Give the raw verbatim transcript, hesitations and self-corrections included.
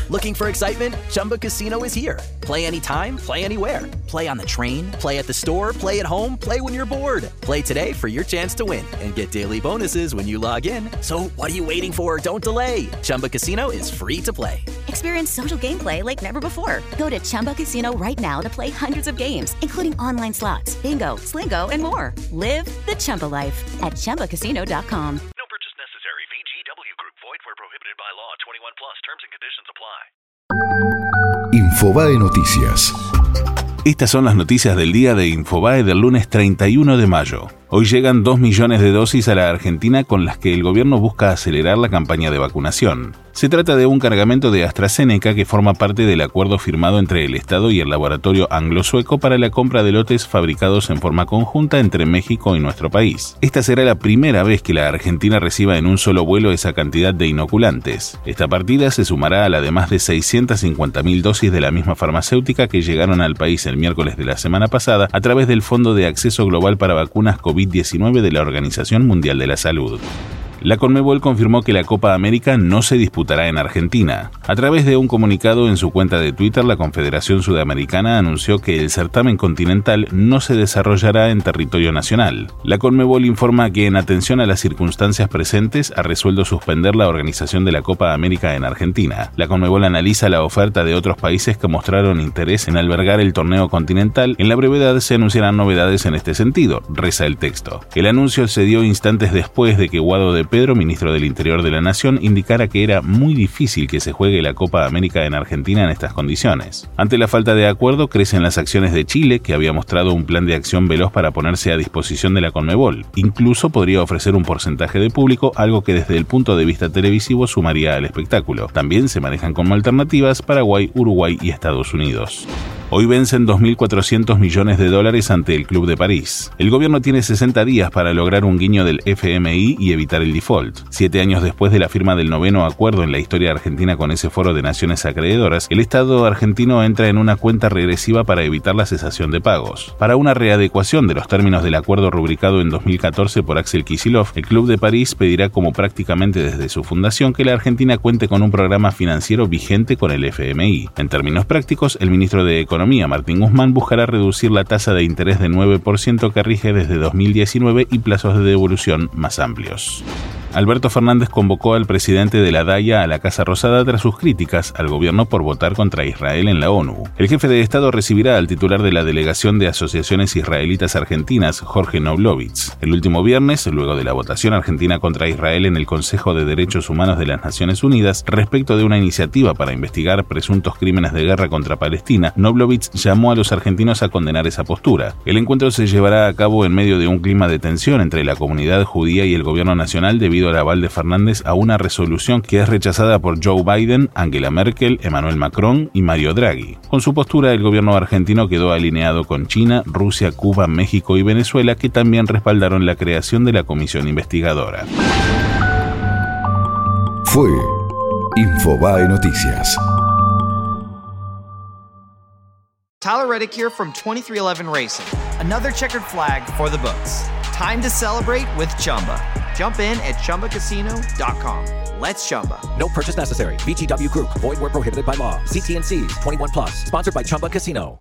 Looking for excitement? Chumba Casino is here. Play anytime, play anywhere. Play on the train, play at the store, play at home, play when you're bored. Play today for your chance to win and get daily bonuses when you log in. So what are you waiting for? Don't delay. Chumba Casino is free to play. Experience social gameplay like never before. Go to Chumba Casino right now to play hundreds of games, including online slots, bingo, Slingo, and more. Live the Chumba life at Chumba Casino dot com. No purchase necessary. V G W Group. Void where prohibited by law. twenty-one plus. Terms and conditions apply. Infobae Noticias. Estas son las noticias del día de Infobae del lunes treinta y uno de mayo. Hoy llegan dos millones de dosis a la Argentina con las que el gobierno busca acelerar la campaña de vacunación. Se trata de un cargamento de AstraZeneca que forma parte del acuerdo firmado entre el Estado y el laboratorio anglo-sueco para la compra de lotes fabricados en forma conjunta entre México y nuestro país. Esta será la primera vez que la Argentina reciba en un solo vuelo esa cantidad de inoculantes. Esta partida se sumará a la de más de seiscientas cincuenta mil dosis de la misma farmacéutica que llegaron al país el miércoles de la semana pasada a través del Fondo de Acceso Global para Vacunas COVID diecinueve de la Organización Mundial de la Salud. La Conmebol confirmó que la Copa América no se disputará en Argentina. A través de un comunicado en su cuenta de Twitter, la Confederación Sudamericana anunció que el certamen continental no se desarrollará en territorio nacional. La Conmebol informa que, en atención a las circunstancias presentes, ha resuelto suspender la organización de la Copa América en Argentina. La Conmebol analiza la oferta de otros países que mostraron interés en albergar el torneo continental. En la brevedad se anunciarán novedades en este sentido, reza el texto. El anuncio se dio instantes después de que Guado de Pedro, ministro del Interior de la Nación, indicara que era muy difícil que se juegue la Copa América en Argentina en estas condiciones. Ante la falta de acuerdo, crecen las acciones de Chile, que había mostrado un plan de acción veloz para ponerse a disposición de la Conmebol. Incluso podría ofrecer un porcentaje de público, algo que desde el punto de vista televisivo sumaría al espectáculo. También se manejan como alternativas Paraguay, Uruguay y Estados Unidos. Hoy vencen dos mil cuatrocientos millones de dólares ante el Club de París. El gobierno tiene sesenta días para lograr un guiño del F M I y evitar el default. Siete años después de la firma del noveno acuerdo en la historia argentina con ese foro de naciones acreedoras, el Estado argentino entra en una cuenta regresiva para evitar la cesación de pagos. Para una readecuación de los términos del acuerdo rubricado en dos mil catorce por Axel Kicillof, el Club de París pedirá, como prácticamente desde su fundación, que la Argentina cuente con un programa financiero vigente con el F M I. En términos prácticos, el ministro de Economía, Martín Guzmán, buscará reducir la tasa de interés de nueve por ciento que rige desde dos mil diecinueve y plazos de devolución más amplios. Alberto Fernández convocó al presidente de la D A I A a la Casa Rosada tras sus críticas al gobierno por votar contra Israel en la ONU. El jefe de Estado recibirá al titular de la Delegación de Asociaciones Israelitas Argentinas, Jorge Knoblovitz. El último viernes, luego de la votación argentina contra Israel en el Consejo de Derechos Humanos de las Naciones Unidas respecto de una iniciativa para investigar presuntos crímenes de guerra contra Palestina, Knoblovitz llamó a los argentinos a condenar esa postura. El encuentro se llevará a cabo en medio de un clima de tensión entre la comunidad judía y el gobierno nacional debido al aval de Fernández a una resolución que es rechazada por Joe Biden, Angela Merkel, Emmanuel Macron y Mario Draghi. Con su postura, el gobierno argentino quedó alineado con China, Rusia, Cuba, México y Venezuela, que también respaldaron la creación de la comisión investigadora. Fue Infobae Noticias. Tyler Reddick here from twenty-three eleven Racing. Another checkered flag for the books. Time to celebrate with Chumba. Jump in at Chumba Casino dot com. Let's Chumba. No purchase necessary. V G W Group. Void where prohibited by law. See T and C's. twenty-one plus. Sponsored by Chumba Casino.